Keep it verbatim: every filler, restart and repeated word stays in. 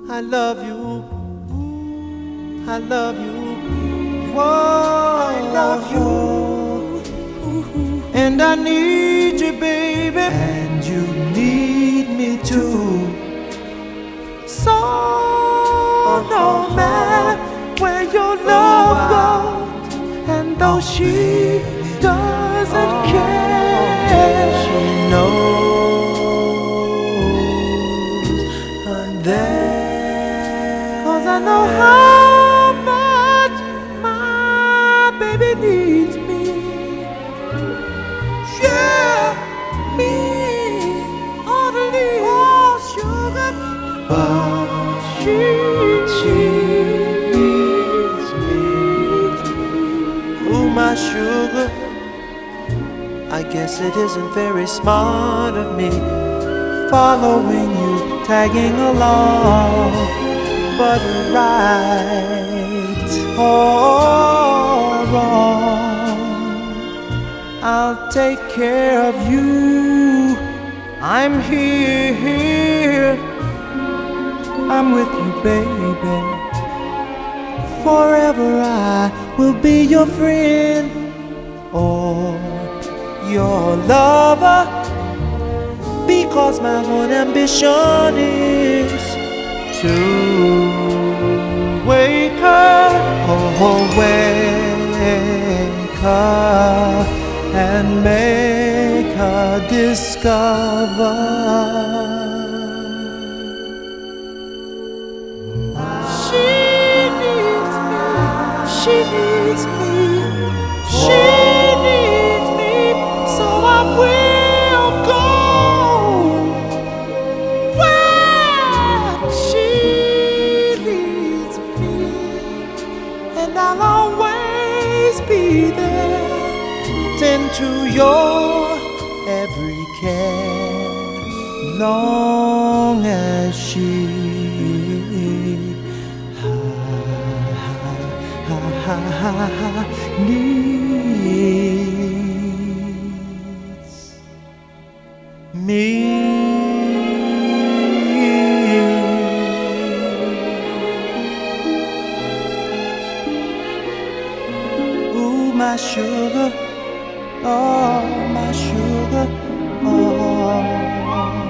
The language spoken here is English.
I love you, I love you, whoa, I love you, and I need you, baby, and you need me too. So no matter where your love goes, and though she doesn't care, she knows I'm there. 'Cause I know how much my baby needs me. Yeah, me ought to leave all sugar, but she, she needs me. Ooh, my sugar, I guess it isn't very smart of me following you, tagging along, but right or wrong, I'll take care of you. I'm here, I'm with you, baby. Forever I will be your friend or your lover, because my whole ambition is to wake her, oh, wake her, and make her discover she needs me, she needs me, she needs me, so I will go where she needs me, and I'll always be there, tend to your every care, long as she ha, ha, ha, ha, ha, needs me. Ooh, my sugar, oh, my sugar, oh.